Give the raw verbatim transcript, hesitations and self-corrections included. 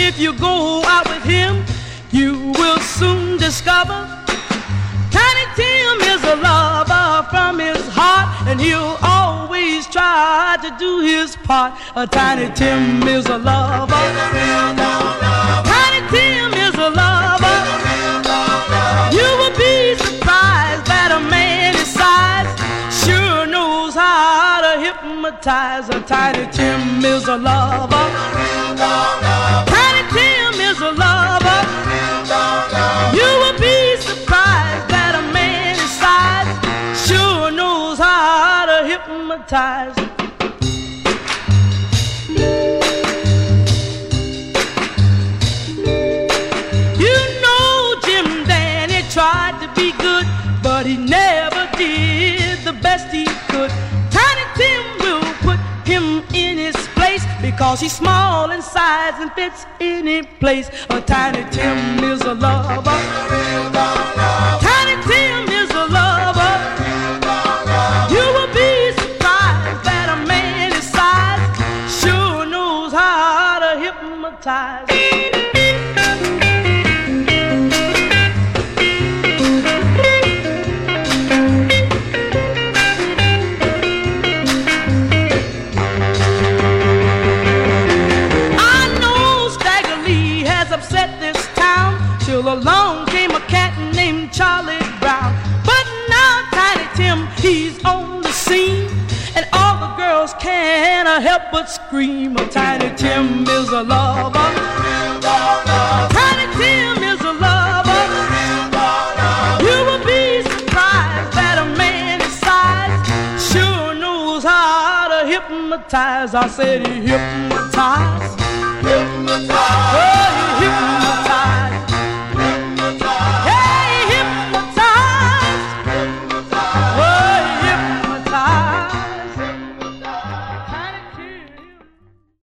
if you go out with him, you will soon discover Tiny Tim is a lover from his heart, and he'll always try to do his part. A Tiny Tim is a lover. Tiny Tim is a lover. You will be surprised that a man his size sure knows how to hypnotize. A Tiny Tim is a lover. Tiny Tim is a lover. You will be surprised that a man his size sure knows how to hypnotize. You know Jim Danny tried to be good, but he never did the best he could. Tiny Tim will put him in his place because he's small in size and fits any place. A Tiny Tim is a lover. Tiny Tim is a lover. You will be surprised that a man his size sure knows how to hypnotize. Till along came a cat named Charlie Brown. But now Tiny Tim, he's on the scene, and all the girls can't help but scream. A Tiny Tim is a lover. Tiny Tim is a lover. You will be surprised that a man his size sure knows how to hypnotize. I said he hypnotized. Hypnotize. Oh,